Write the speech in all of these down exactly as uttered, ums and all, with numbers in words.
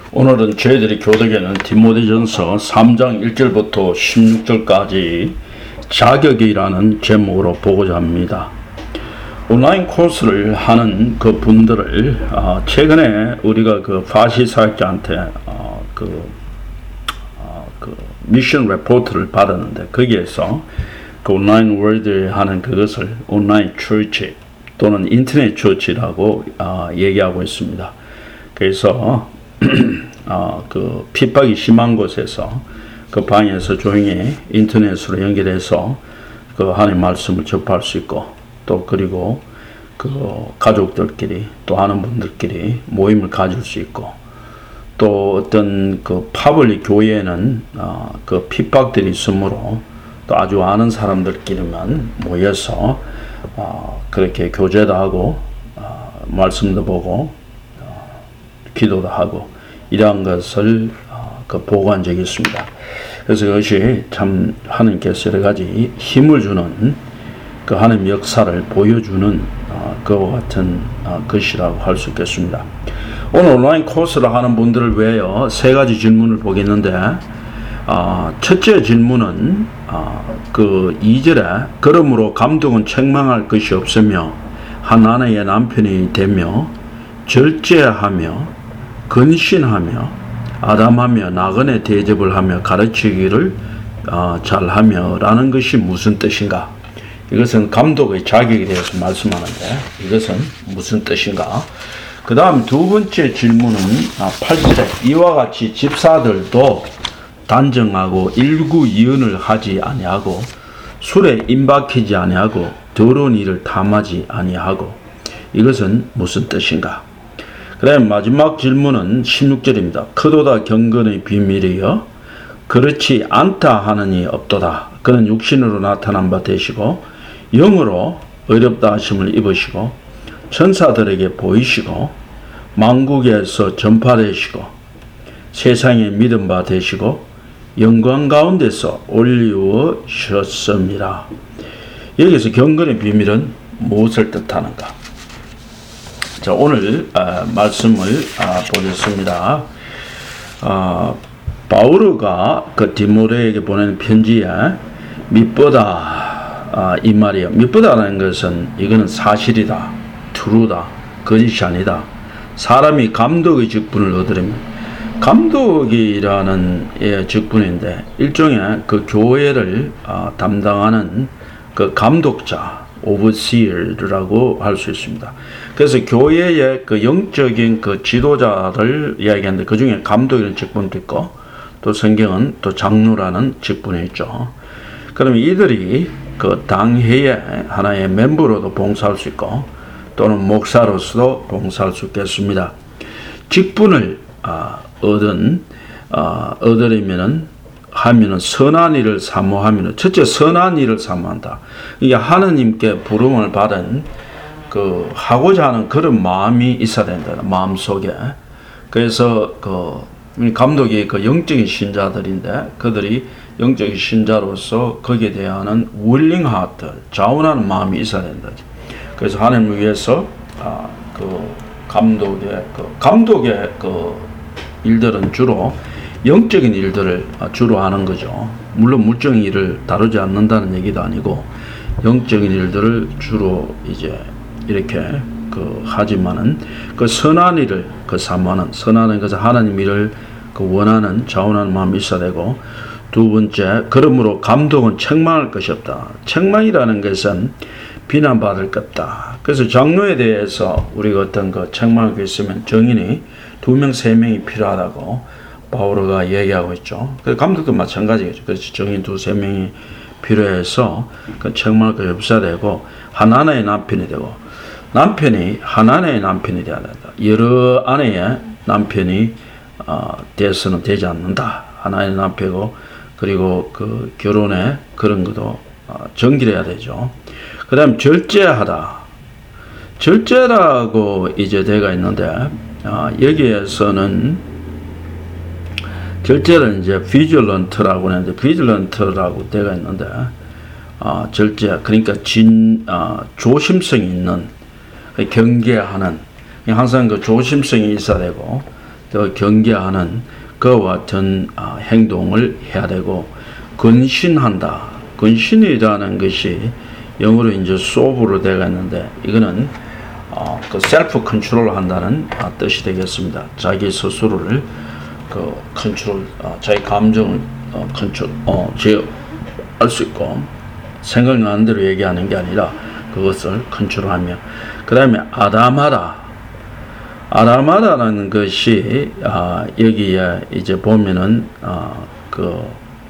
오늘은 저희들이 교독에는 디모데전서 삼 장 일 절부터 십육 절까지 자격이라는 제목으로 보고자 합니다. 온라인 코스를 하는 그 분들을 어, 최근에 우리가 그 파시 사역자한테 어, 그, 어, 그 미션 레포트를 받았는데 거기에서 그 온라인 월드 하는 그것을 온라인 처치 또는 인터넷 처치라고 어, 얘기하고 있습니다. 그래서 어, 그 핍박이 심한 곳에서 그 방에서 조용히 인터넷으로 연결해서 그 하나님 말씀을 접할 수 있고 또 그리고 그 가족들끼리 또 아는 분들끼리 모임을 가질 수 있고 또 어떤 그 파블릭 교회에는 어, 그 핍박들이 있으므로 또 아주 아는 사람들끼리만 모여서 어, 그렇게 교제도 하고 어, 말씀도 보고 어, 기도도 하고 이러한 것을 어, 그 보고한 적이 있습니다. 그래서 그것이 참 하나님께서 여러 가지 힘을 주는 그 하나님 역사를 보여주는 어, 그와 같은 어, 것이라고 할 수 있겠습니다. 오늘 온라인 코스를 하는 분들을 위하여 세 가지 질문을 보겠는데 어, 첫째 질문은 어, 그 이 절에 그러므로 감독은 책망할 것이 없으며 한 아내의 남편이 되며 절제하며 근신하며 아담하며 나그네 대접을 하며 가르치기를 어, 잘하며 라는 것이 무슨 뜻인가? 이것은 감독의 자격에 대해서 말씀하는데 이것은 무슨 뜻인가? 그 다음 두 번째 질문은 아, 팔 절에 이와 같이 집사들도 단정하고 일구이언을 하지 아니하고 술에 임박히지 아니하고 더러운 일을 탐하지 아니하고 이것은 무슨 뜻인가? 그 다음에 마지막 질문은 십육 절입니다. 크도다 경건의 비밀이여 그렇지 않다 하느니 없도다. 그는 육신으로 나타난 바 되시고 영으로 어렵다 하심을 입으시고 천사들에게 보이시고 만국에서 전파되시고 세상에 믿음 바 되시고 영광 가운데서 올리우셨습니다. 여기서 경건의 비밀은 무엇을 뜻하는가? 자, 오늘 어, 말씀을 어, 보겠습니다. 어, 바울가 그 디모데에게 보낸 편지에 믿보다 어, 이 말이에요. 믿보다라는 것은 이거는 사실이다, true다, 거짓이 아니다. 사람이 감독의 직분을 얻으려면 감독이라는 예, 직분인데 일종의 그 교회를 어, 담당하는 그 감독자 overseer라고 할 수 있습니다. 그래서 교회의 그 영적인 그 지도자를 이야기하는데 그 중에 감독이라는 직분도 있고 또 성경은 또 장로라는 직분이 있죠. 그러면 이들이 그 당회의 하나의 멤버로도 봉사할 수 있고 또는 목사로서도 봉사할 수 있겠습니다. 직분을 어, 얻은 어, 얻으려면은 하면은 선한 일을 사모하면은 첫째 선한 일을 사모한다. 이게 하느님께 부름을 받은 그 하고자 하는 그런 마음이 있어야 된다. 마음 속에. 그래서 그 감독이 그 영적인 신자들인데 그들이 영적인 신자로서 거기에 대한 willing heart, 자원하는 마음이 있어야 된다. 그래서 하나님을 위해서 아, 그 감독의 그 감독의 그 일들은 주로 영적인 일들을 주로 하는 거죠. 물론 물적인 일을 다루지 않는다는 얘기도 아니고 영적인 일들을 주로 이제 이렇게 그 하지만은 그 선한 일을 그 사모하는 선한 것은 하나님 일을 그 원하는 자원하는 마음이 있어야 되고 두 번째 그러므로 감독은 책망할 것이 없다. 책망이라는 것은 비난받을 것 없다. 그래서 장로에 대해서 우리가 어떤 그 책망할 게 있으면 정인이 두 명, 세 명이 필요하다고 바울가 얘기하고 있죠. 그래서 감독도 마찬가지겠죠. 그래서 정인 두세 명이 필요해서 그 책망할 것이 없어야 되고 하나의 남편이 되고 남편이 하나의 남편이 되어야 된다. 여러 아내의 남편이 어, 돼서는 되지 않는다. 하나의 남편이고 그리고 그 결혼에 그런 것도 어, 정결해야 되죠. 그 다음 절제하다. 절제라고 이제 되가 있는데 어, 여기에서는 절제는 이제 vigilant라고 하는데 vigilant라고 되가 있는데 어, 절제 그러니까 진 어, 조심성이 있는 경계하는 항상 그 조심성이 있어야 되고 더 경계하는 그와 같은 어, 행동을 해야 되고, 근신한다. 근신이라는 것이 영어로 이제 소브로 되겠는데, 이거는 어, 그 셀프 컨트롤 한다는 어, 뜻이 되겠습니다. 자기 스스로를 그 컨트롤, 어, 자기 감정을 어, 컨트롤, 어, 제어할 수 있고, 생각나는 대로 얘기하는 게 아니라 그것을 컨트롤하며, 그 다음에 아다마다. 아다마다라는 것이 어, 여기에 이제 보면은 어, 그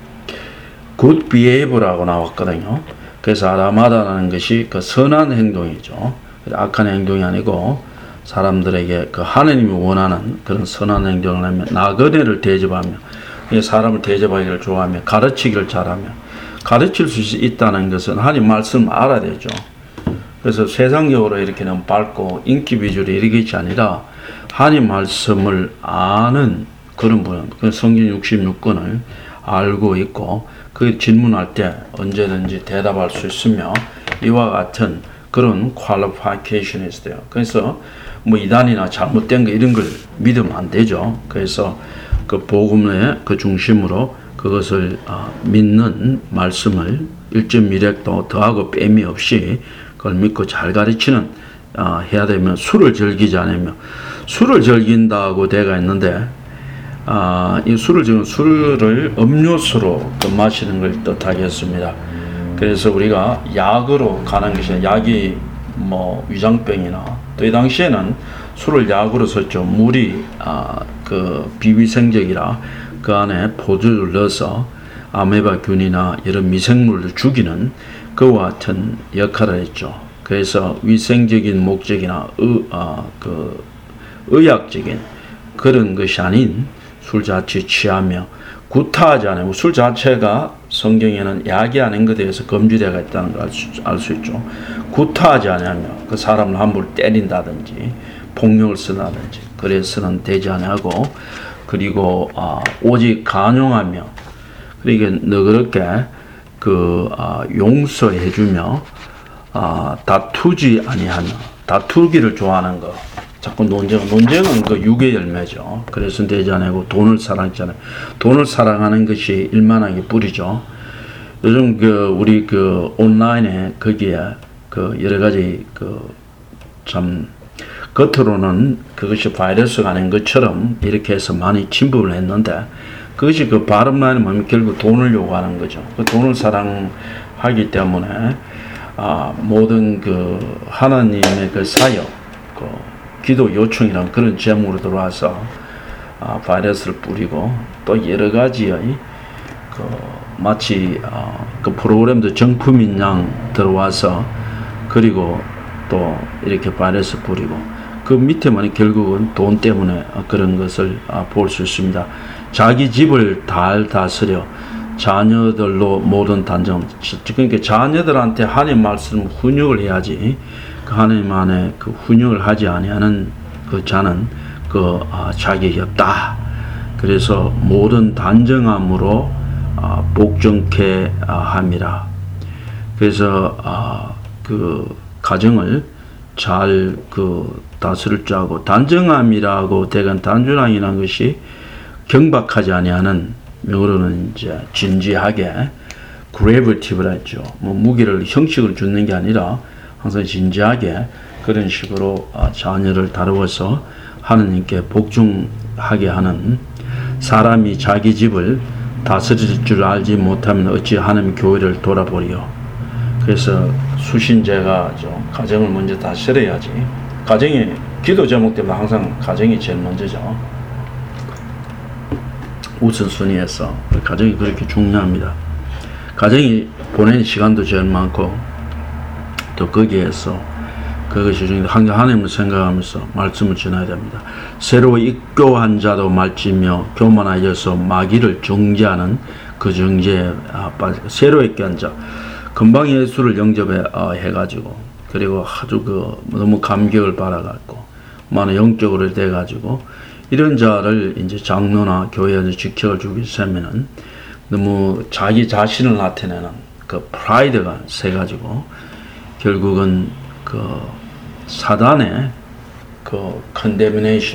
good behavior라고 나왔거든요. 그래서 아다마다라는 것이 그 선한 행동이죠. 악한 행동이 아니고 사람들에게 그 하나님이 원하는 그런 선한 행동을 하며, 나그네를 대접하며, 사람을 대접하기를 좋아하며, 가르치기를 잘하며. 가르칠 수 있다는 것은 하나님 말씀을 알아야 되죠. 그래서 세상적으로 이렇게 너무 밝고 인기 위주로 이런 것이 아니라 하나님 말씀을 아는 그런 분, 그 성경 육십육 권을 알고 있고, 그 질문할 때 언제든지 대답할 수 있으며, 이와 같은 그런 퀄리피케이션이 있어요. 그래서 뭐 이단이나 잘못된 거 이런 걸 믿으면 안 되죠. 그래서 그 복음의 그 중심으로 그것을 어, 믿는 말씀을 일 점 일 핵도 더하고 뺨이 없이 그걸 믿고 잘 가르치는 어, 해야 되면, 술을 즐기지 않으며, 술을 즐긴다고 되가 있는데, 어, 이 술을 지금 술을 음료수로 그 마시는 걸 뜻하겠습니다. 그래서 우리가 약으로 가는 것이, 약이 뭐 위장병이나, 또 이 당시에는 술을 약으로 썼죠. 물이 아, 그 비위생적이라 그 안에 포도를 넣어서 아메바균이나 이런 미생물을 죽이는 그와 같은 역할을 했죠. 그래서 위생적인 목적이나 의, 아, 그 의학적인 그런 것이 아닌 술 자체 취하며 구타하지 않아요. 술 자체가 성경에는 약이 아닌 것에 대해서 금지되어 있다는 걸 알 수 있죠. 구타하지 않으며 그 사람을 함부로 때린다든지 폭력을 쓰다든지 그래서는 되지 않고, 그리고 어, 오직 간용하며, 그러니까 너그럽게 그 어, 용서해주며 어, 다투지 아니하며, 다투기를 좋아하는 거. 자꾸 논쟁, 논쟁은 그 육의 열매죠. 그래서 되지 않고 돈을 사랑하잖아요. 돈을 사랑하는 것이 일만하게 뿌리죠. 요즘 그 우리 그 온라인에 거기에 그 여러 가지 그 참 겉으로는 그것이 바이러스가 아닌 것처럼 이렇게 해서 많이 침범을 했는데, 그것이 그 바람라인은 뭐냐면 결국 돈을 요구하는 거죠. 그 돈을 사랑하기 때문에 아, 모든 그 하나님의 그 사역, 그 기도 요청이란 그런 제목으로 들어와서 아, 바이러스를 뿌리고, 또 여러 가지의 그 마치 어, 그 프로그램도 정품인 양 들어와서, 그리고 또 이렇게 바이러스 뿌리고, 그 밑에만 결국은 돈 때문에 그런 것을 볼 수 있습니다. 자기 집을 잘 다스려 자녀들로 모든 단정, 그러니까 자녀들한테 하나님 말씀 훈육을 해야지, 그 하나님 안에 그 훈육을 하지 아니하는 그 자는 그 아, 자격이 없다. 그래서 모든 단정함으로 아, 복종케 아, 함이라. 그래서 아, 그 가정을 잘 그 다스릴 줄 알고, 단정함이라고 대간 단순함이라는 것이 경박하지 아니하는, 영어로는 이제 진지하게 그래비티브라 했죠. 뭐 무게를 형식을 주는 게 아니라 항상 진지하게 그런 식으로 자녀를 다루어서 하느님께 복종하게 하는, 사람이 자기 집을 다스릴 줄 알지 못하면 어찌 하나님 교회를 돌아보리요. 그래서 수신제가 좀 가정을 먼저 다스려야지. 가정이 기도 제목 때문에 항상 가정이 제일 먼저죠. 우선순위에서 가정이 그렇게 중요합니다. 가정이 보내는 시간도 제일 많고, 또 거기에서 그것이 중에 항상 하나님을 생각하면서 말씀을 전해야 됩니다. 새로 입교한 자도 말지며 교만하여서 마귀를 정죄하는 그 정죄에 새로 입교한 자, 금방 예수를 영접해 어, 해가지고, 그리고 아주 그 너무 감격을 받아갖고 많은 영적으로 돼가지고, 이런 자를 이제 장로나 교회에서 지켜주기 위해서는 너무 자기 자신을 나타내는 그 프라이드가 세가지고 결국은 그 사단의 그 컨데미네이션,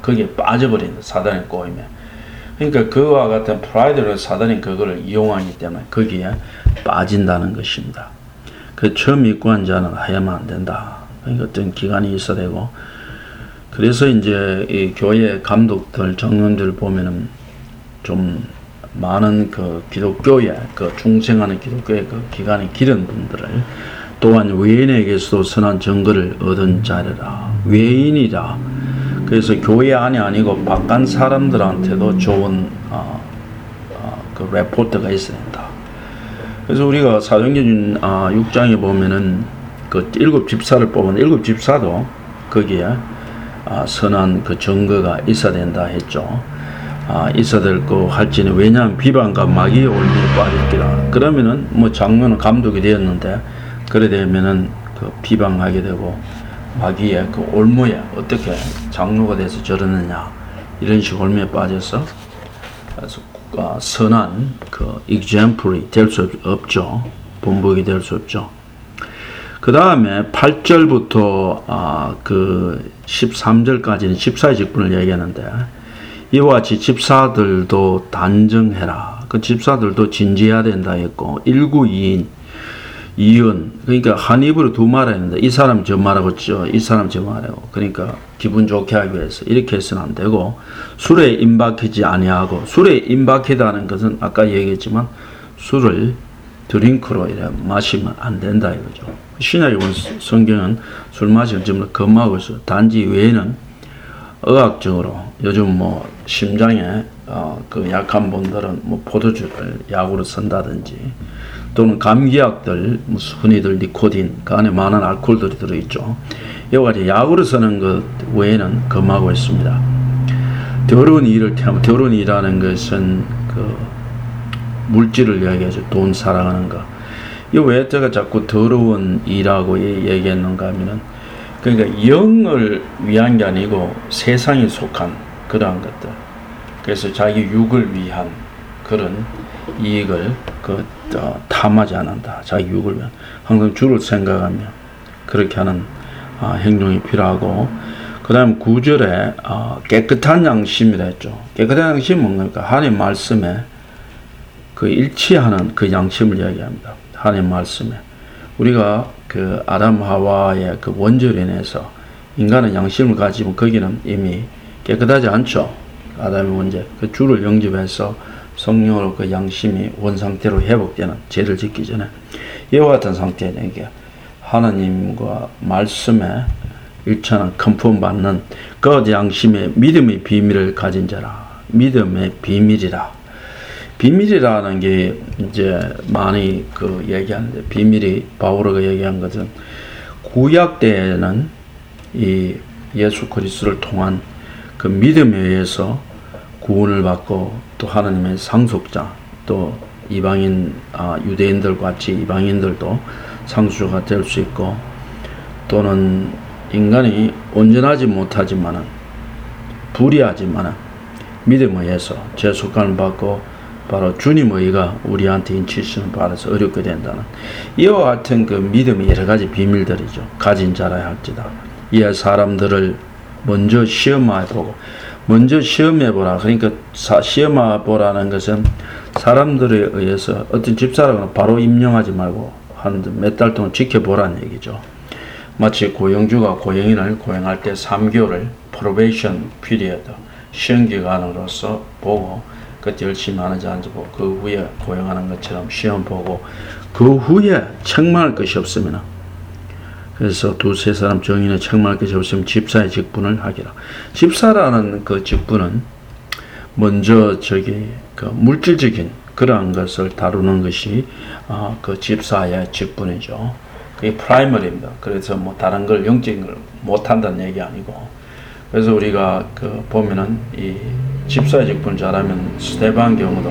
거기에 빠져버린다. 사단에 꼬이면. 그러니까 그와 같은 프라이드로 사단이 그거를 이용하기 때문에 거기에 빠진다는 것입니다. 그 처음 입구한 자는 하야만 안 된다. 그러니까 어떤 기간이 있어야 되고, 그래서 이제 이 교회 감독들, 장로들 보면은 좀 많은 그 기독교에, 그 중생하는 기독교의 그 기간이 길은 분들을 또한 외인에게서도 선한 증거를 얻은 자리라. 외인이다. 그래서 교회 안이 아니고 바깥 사람들한테도 좋은 어, 어, 그 레포트가 있어야 된다. 그래서 우리가 사도행전 어, 육 장에 보면은 그 일곱 집사를 뽑은 일곱 집사도 거기에 어, 선한 그 증거가 있어야 된다 했죠. 아, 있어야 될 거 할지는 왜냐하면 비방과 마귀의 올무에 빠졌기라. 그러면은 뭐 장로는 감독이 되었는데 그래 되면은 그 비방하게 되고 마귀의 그 올무에 어떻게 장로가 돼서 저러느냐 이런 식 올무에 빠져서 그래서 아, 선한 그 example이 될 수 없죠. 본보기 될 수 없죠. 그 다음에 팔 절부터 아, 그 십삼 절까지는 집사의 직분을 얘기하는데 이와 같이 집사들도 단정해라. 그 집사들도 진지해야 된다 했고 일구이인 이은 그러니까 한 입으로 두 말 했는데 이 사람 저 말하고 이 사람 저 말하고 그러니까 기분 좋게 하기 위해서 이렇게 해서는 안 되고 술에 임박히지 아니하고 술에 임박히다는 것은 아까 얘기했지만 술을 드링크로 이래 마시면 안 된다 이거죠. 신약의 성경은 술 마시는 점을 금하고 있어. 단지 외에는 의학적으로 요즘 뭐 심장에 어 그 약한 분들은 뭐 포도주를 약으로 쓴다든지 또는 감기약들 무슨 흔히들 니코틴 그 안에 많은 알코올들이 들어있죠. 이와 같이 약으로 쓰는 것 외에는 금하고 있습니다. 더러운 일을 태우면 더러운 일이라는 것은 그 물질을 이야기하죠. 돈 사랑하는 거. 이 왜 제가 자꾸 더러운 일하고 얘기했는가 하면은 그러니까 영을 위한 게 아니고 세상에 속한 그러한 것들. 그래서 자기 육을 위한 그런 이익을 그 어, 탐하지 않는다. 자기 육을 위한 항상 주를 생각하며 그렇게 하는 어, 행동이 필요하고 그 다음 구 절에 어, 깨끗한 양심이라 했죠. 깨끗한 양심은 뭡니까? 하나님 말씀에 그 일치하는 그 양심을 이야기합니다. 하나님 말씀에 우리가 그 아담 하와의 그 원죄로 인해서 인간은 양심을 가지면 거기는 이미 깨끗하지 않죠. 아담의 원죄 그 주를 영접해서 성령으로 그 양심이 원상태로 회복되는 죄를 짓기 전에 이와 같은 상태에 이게 하나님과 말씀에 일치하는 컨펌 받는 그 양심의 믿음의 비밀을 가진 자라. 믿음의 비밀이라. 비밀이라는 게 이제 많이 그 얘기하는데 비밀이 바오로가 얘기한 것은 구약 때에는 이 예수 그리스도를 통한 그 믿음에 의해서 구원을 받고 또 하나님의 상속자 또 이방인 아, 유대인들 같이 이방인들도 상속자가 될 수 있고 또는 인간이 온전하지 못하지만은 불의하지만은 믿음에 의해서 죄속함을 받고 바로 주님의 의가 우리한테 인치시는 바라서 어렵게 된다는 이와 같은 그 믿음의 여러 가지 비밀들이죠. 가진 자라야 할지다. 이 사람들을 먼저 시험해보고 먼저 시험해보라. 그러니까 사, 시험해보라는 것은 사람들에 의해서 어떤 집사람은 바로 임명하지 말고 한 몇 달 동안 지켜보라는 얘기죠. 마치 고용주가 고용인을 고용할 때 삼 개월을 프로베이션 피리어드 시험 기간으로서 보고 그때 열심히 하는지 안 보고 그 후에 고용하는 것처럼 시험 보고 그 후에 책망할 것이 없으면 그래서 두세 사람 정인에 책망할 것이 없으면 집사의 직분을 하기라. 집사라는 그 직분은 먼저 저기 그 물질적인 그러한 것을 다루는 것이 어, 그 집사의 직분이죠. 그게 프라이머리입니다. 그래서 뭐 다른 걸 영적인 걸 못한다는 얘기 아니고 그래서 우리가 그 보면은 이 집사의 직분을 잘하면 스데반 경우도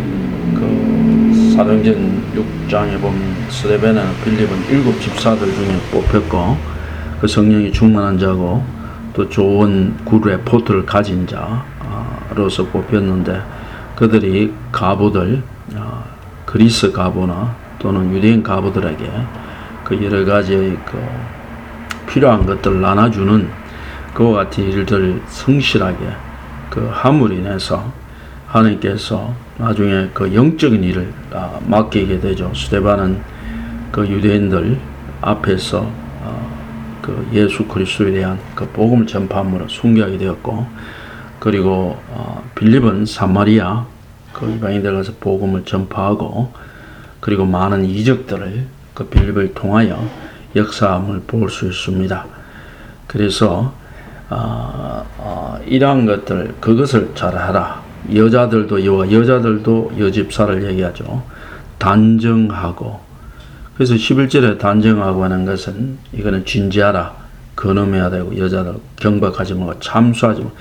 그 사도행전 육 장에 보면 스데반은 빌립은 일곱 집사들 중에 뽑혔고 그 성령이 충만한 자고 또 좋은 굿 레포트를 가진 자로서 뽑혔는데 그들이 가부들 어, 그리스 가부나 또는 유대인 가부들에게 그 여러 가지 그 필요한 것들을 나눠주는 그와 같은 일들을 성실하게 그 함으로 인해서 하나님께서 나중에 그 영적인 일을 아, 맡기게 되죠. 스데반은 그 유대인들 앞에서 어, 그 예수 그리스도에 대한 그 복음을 전파함으로 순교하게 되었고, 그리고 어, 빌립은 사마리아 그 이방인들 가서 복음을 전파하고, 그리고 많은 이적들을 그 빌립을 통하여 역사함을 볼 수 있습니다. 그래서 어, 어, 이러한 것들, 그것을 잘하라. 여자들도 여, 여자들도 여집사를 얘기하죠. 단정하고. 그래서 십일 절에 단정하고 하는 것은, 이거는 진지하라, 근엄해야 되고, 여자들 경박하지 말고 참소하지 말고.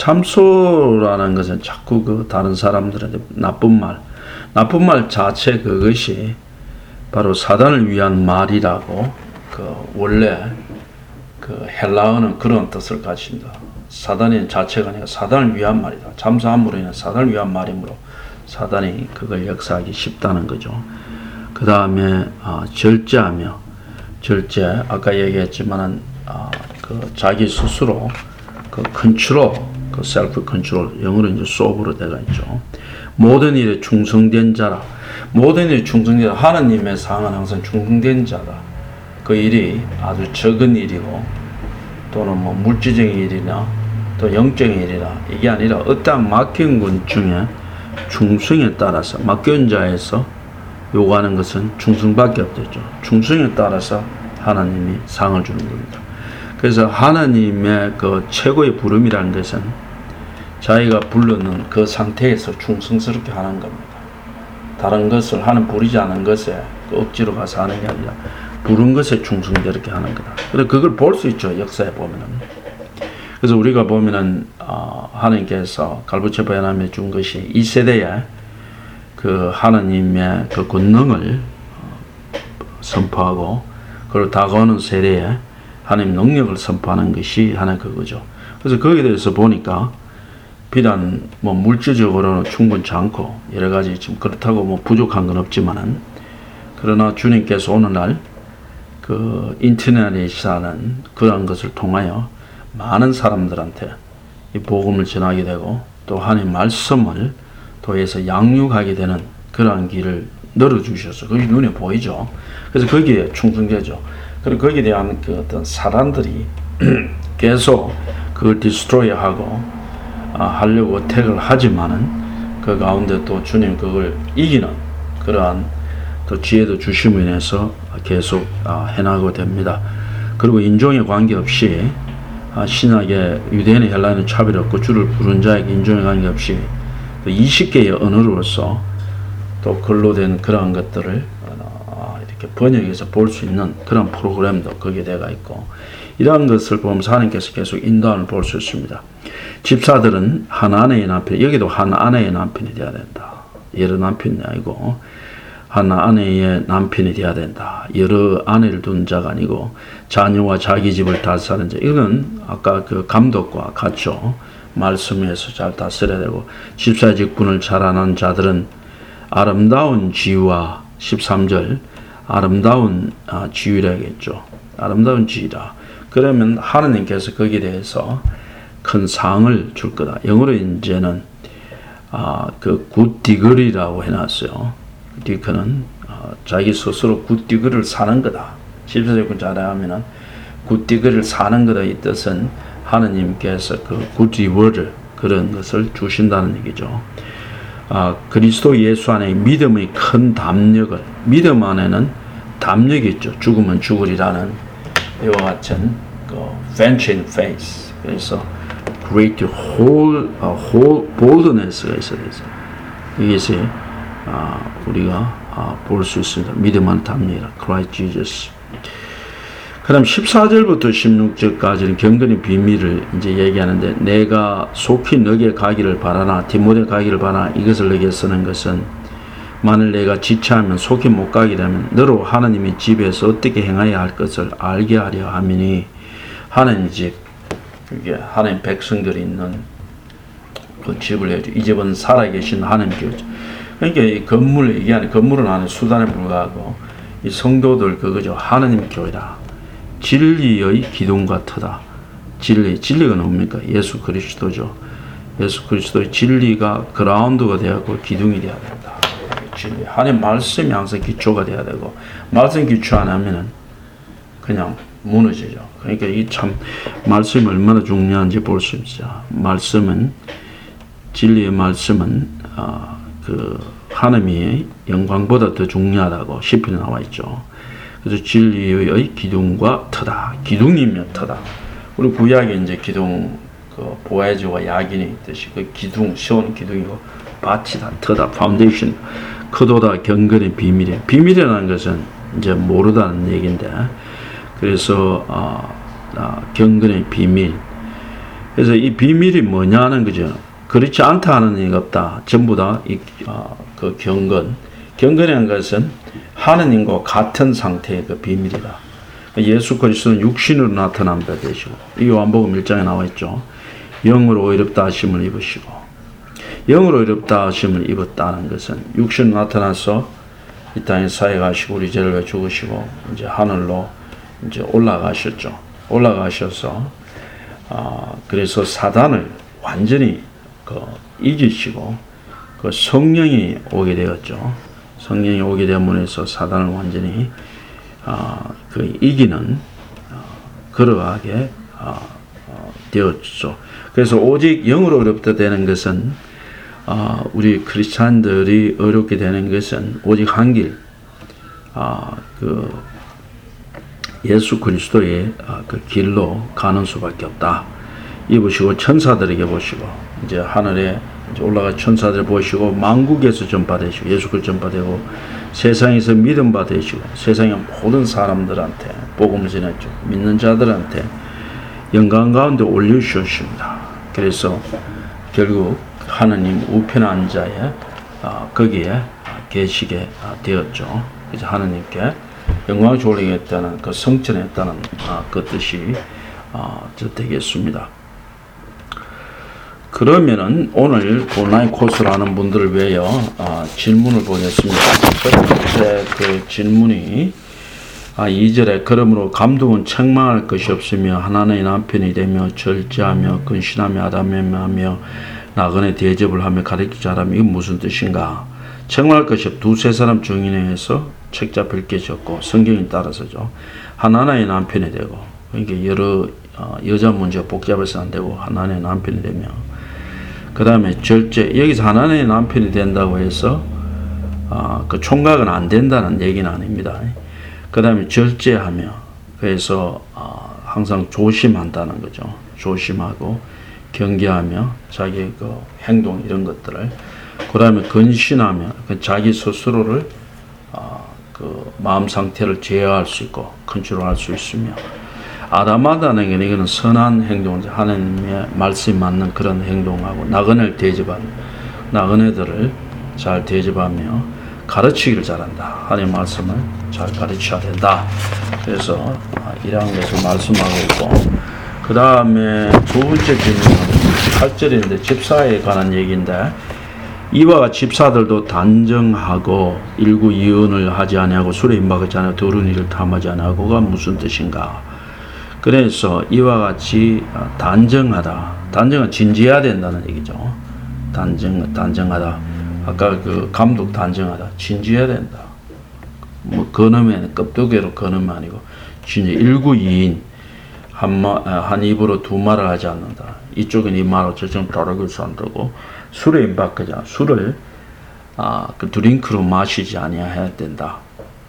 참소라는 것은 자꾸 그 다른 사람들한테 나쁜 말, 나쁜 말 자체, 그것이 바로 사단을 위한 말이라고 그 원래 그 헬라어는 그런 뜻을 가진다. 사단의 자체가 아니라 사단을 위한 말이다. 참소함으로 인해 사단을 위한 말이므로 사단이 그걸 역사하기 쉽다는 거죠. 그 다음에 어, 절제하며, 절제 아까 얘기했지만은 어, 그 자기 스스로 그 컨트롤, 그 셀프 컨트롤, 영어로 이제 소브로 되어 있죠. 모든 일에 충성된 자라. 모든 일에 충성된 자. 하나님의 상은 항상 충성된 자다. 그 일이 아주 적은 일이고, 또는 뭐 물질적인 일이나 또 영적인 일이나 이게 아니라 어떠한 맡긴 것 중에 충성에 따라서, 맡긴 자에서 요구하는 것은 충성밖에 없겠죠. 충성에 따라서 하나님이 상을 주는 겁니다. 그래서 하나님의 그 최고의 부름이라는 것은 자기가 불렀는 그 상태에서 충성스럽게 하는 겁니다. 다른 것을 하는, 부리지 않은 것에 그 억지로 가서 하는 게 아니라 부른 것에 충성스럽게 하는 거다. 그래서 그걸 볼 수 있죠, 역사에 보면은. 그래서 우리가 보면은 어, 하나님께서 갈보체포 연합에 준 것이 이 세대에 그 하나님의 그 권능을 선포하고, 그리고 다가오는 세대에 하나님 능력을 선포하는 것이 하나 그거죠. 그래서 거기에 대해서 보니까 비단 뭐 물질적으로는 충분치 않고 여러 가지 좀 그렇다고 뭐 부족한 건 없지만은, 그러나 주님께서 오늘날 그 인터넷이라는 그런 것을 통하여 많은 사람들한테 이 복음을 전하게 되고, 또 하나님 말씀을 통해서 양육하게 되는 그러한 길을 열어주셔서 그게 눈에 보이죠. 그래서 거기에 충성되죠. 그리고 거기에 대한 그 어떤 사람들이 계속 그걸 디스트로이하고 아, 하려고 어택을 하지만은 그 가운데 또 주님 그걸 이기는 그러한 또 지혜도 주심으로 인해서 계속 아, 해나가고 됩니다. 그리고 인종에 관계없이 아, 신학의 유대인의 헬라인의 차별이 없고 주를 부른 자에게 인종에 관계없이 이십 개의 언어로서 또 글로 된 그러한 것들을 어, 이렇게 번역해서 볼 수 있는 그런 프로그램도 거기에 되어 있고, 이러한 것을 보면서 하나님께서 계속 인도함을 볼 수 있습니다. 집사들은 한 아내의 남편, 여기도 한 아내의 남편이 되어야 된다. 여러 남편이 아니고 한 아내의 남편이 되어야 된다. 여러 아내를 둔 자가 아니고 자녀와 자기 집을 다스리는 자. 이건 아까 그 감독과 같죠. 말씀에서 잘 다스려야 되고, 집사 직분을 잘하는 자들은 아름다운 지위와, 십삼 절 아름다운 아, 지위라겠죠. 아름다운 지위다. 그러면 하나님께서 거기에 대해서 큰 상을 줄 거다. 영어로 이제는 아, 그 굿디글이라고 해놨어요. 디글은 아, 자기 스스로 굿디글을 사는 거다. 집사 직분 잘하면은 굿디글을 사는 거다. 이 뜻은 하나님께서 그 굿리워드 그런 것을 주신다는 얘기죠. 아, 그리스도 예수 안에 믿음의 큰 담력을, 믿음 안에는 담력이 있죠. 죽으면 죽으리라는 이와 같은 그 venture in faith. 그래서 great whole, uh, whole boldness가 있어야 돼서 이것이 아, 우리가 아, 볼 수 있습니다. 믿음 안 담력이라 Christ Jesus. 그다음 십사 절부터 십육 절까지는 경건의 비밀을 이제 얘기하는데, 내가 속히 너에게 가기를 바라나 디모데 가기를 바라나 이것을 너에게 쓰는 것은, 만일 내가 지체하면 속히 못 가게 되면 너로 하나님의 집에서 어떻게 행해야 할 것을 알게 하려 함이니, 하나님 집, 이게 하나님 백성들이 있는 그 집을 해야죠. 이 집은 살아계신 하나님 교회죠. 그러니까 이 건물, 이게 아니 건물은 하나의 수단에 불과하고 이 성도들 그거죠. 하나님 교회다. 진리의 기둥과 터다. 진리, 진리가 뭡니까? 예수 그리스도죠. 예수 그리스도의 진리가 그라운드가 되었고 기둥이 되어야 된다. 진리. 하나님 말씀이 항상 기초가 되어야 되고, 말씀 기초 안 하면은 그냥 무너지죠. 그러니까 이 참 말씀이 얼마나 중요한지 볼 수 있죠. 말씀은, 진리의 말씀은 어, 그 하나님의 영광보다 더 중요하다고 시편에 나와 있죠. 그래서 진리의 기둥과 터다. 기둥이며 터다. 우리 구약에 이제 기둥, 그 보아즈와 야긴이 있듯이 그 기둥, 세우는 기둥이고, 밭이 다 터다, 파운데이션, 크도다, 경건의 비밀이에요. 비밀이라는 것은 이제 모르다는 얘기인데, 그래서 어, 어, 경건의 비밀. 그래서 이 비밀이 뭐냐는 거죠. 그렇지 않다 하는 얘기가 없다. 전부 다 이 어, 그 경건. 경건이라는 것은 하느님과 같은 상태의 그 비밀이다. 예수 그리스도는 육신으로 나타난 바 되시고, 이 요한복음 일 장에 나와 있죠. 영으로 의롭다 하심을 입으시고, 영으로 의롭다 하심을 입었다는 것은 육신으로 나타나서 이 땅에 사역하시고 우리 죄를 위해 죽으시고 이제 하늘로 이제 올라가셨죠. 올라가셔서 어, 그래서 사단을 완전히 그 이기시고 그 성령이 오게 되었죠. 성령이 오게 됨으로 해서 사단을 완전히 어, 그 이기는 어, 그러하게 어, 어, 되었죠. 그래서 오직 영으로 어렵다 되는 것은 어, 우리 크리스찬들이 어렵게 되는 것은 오직 한 길, 어, 그 예수 그리스도의 어, 그 길로 가는 수밖에 없다. 이 보시고 천사들에게 보시고 이제 하늘에 이제 올라가 천사들 보시고 만국에서 전파되시고 예수 그리스도 전파되고 세상에서 믿음 받으시고 세상의 모든 사람들한테 복음을 전했죠. 믿는 자들한테 영광 가운데 올려주셨습니다. 그래서 결국 하느님 우편 앉아에 어, 거기에 계시게 되었죠. 그래서 하느님께 영광을 돌리겠다는 그 성천했다는 어, 그 뜻이 어, 되겠습니다. 그러면은 오늘 온라인 코스를 하는 분들을 위하여 어, 질문을 보겠습니다. 첫 번째 그 질문이 아, 이 절에 그러므로 감독은 책망할 것이 없으며 하나님의 남편이 되며 절제하며 근신하며 아담하며 나그네 대접을 하며 가르치지 않으며 이건 무슨 뜻인가? 책망할 것이 없 두세 사람 증인에서 책 잡힐 것이 없고 성경에 따라서죠. 하나님의 남편이 되고 그러니까 여러 어, 여자 문제가 복잡해서 안 되고 하나님의 남편이 되며 그 다음에 절제, 여기서 하나님의 남편이 된다고 해서 어, 그 총각은 안 된다는 얘기는 아닙니다. 그 다음에 절제하며 그래서 어, 항상 조심한다는 거죠. 조심하고 경계하며 자기의 그 행동 이런 것들을 그 다음에 근신하며 그 자기 스스로를 어, 그 마음 상태를 제어할 수 있고 컨트롤할 수 있으며 아담하다는 게 이거는 선한 행동, 하나님의 말씀이 맞는 그런 행동하고 나그네를 대접하며 나그네들을 잘 대접하며 가르치기를 잘한다. 하나님의 말씀을 잘 가르쳐야 된다. 그래서 이러한 것을 말씀하고 있고 그 다음에 두 번째 질문은 팔 절인데 집사에 관한 얘기인데 이와 같이 집사들도 단정하고 일구 이언을 하지 아니하고 술에 임박하지 아니하고 더러운 일을 탐하지 아니하고가 무슨 뜻인가? 그래서 이와 같이 단정하다. 단정은 진지해야 된다는 얘기죠. 단정, 단정하다. 아까 그 감독 단정하다. 진지해야 된다. 뭐, 근음에는 껍데기로 근음이 아니고, 진짜 일구이인, 한, 마, 한 입으로 두 말을 하지 않는다. 이쪽은 이 말을 저쪽은 다르게 해서 안 되고, 술에 임박하지 않아. 술을, 아, 그 드링크로 마시지 아니해야 된다.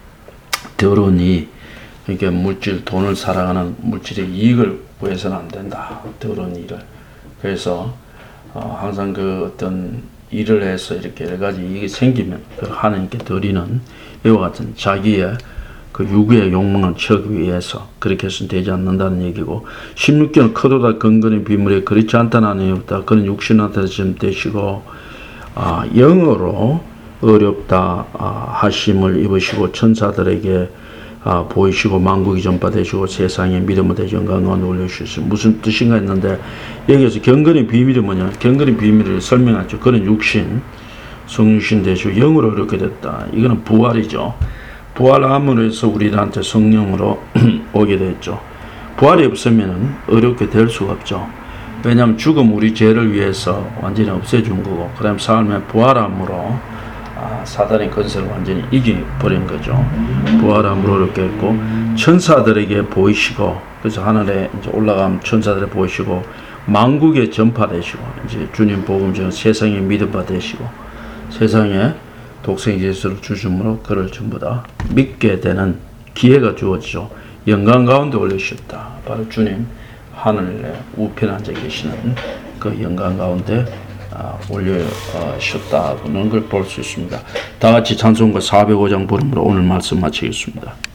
더러운 이, 그러니까 물질, 돈을 살아가는 물질의 이익을 구해서는 안 된다. 더러운 일을. 그래서, 어, 항상 그 어떤 일을 해서 이렇게 여러 가지 이익이 생기면 그 하나님께 드리는 이와 같은 자기의 그 유구의 욕망을 채우기 위해서 그렇게 해서는 되지 않는다는 얘기고 십육 절 크도다 근근의 비밀에 그렇지 않다는 하나님이 없다. 그는 육신한테 지금 되시고 아, 영어로 어렵다 아, 하심을 입으시고 천사들에게 아, 보이시고 만국이 전파되시고 세상에 믿음을 대지 영광을 올려주셨어요. 무슨 뜻인가 했는데 여기에서 경건의 비밀이 뭐냐? 경건의 비밀을 설명하죠. 그는 육신, 성육신 되시고 영으로 이렇게 됐다. 이거는 부활이죠. 부활함으로 해서 우리들한테 성령으로 오게 됐죠. 부활이 없으면 어렵게 될 수가 없죠. 왜냐하면 죽음 우리 죄를 위해서 완전히 없애준 거고, 그 다음 삶의 부활함으로 아, 사단의 건설을 완전히 이겨버린 거죠. 부활함으로 이렇게 했고, 천사들에게 보이시고, 그래서 하늘에 이제 올라가면 천사들에 보이시고, 만국에 전파되시고, 이제 주님 복음 전 세상에 믿음바 되시고, 세상에 독생 예수를 주심으로 그를 전부 다 믿게 되는 기회가 주어지죠. 영광 가운데 올리셨다. 바로 주님 하늘에 우편에 앉아 계시는 그 영광 가운데 올려셨다는 걸 볼 수 있습니다. 다 같이 찬송가 사백오 장 부름으로 오늘 말씀 마치겠습니다.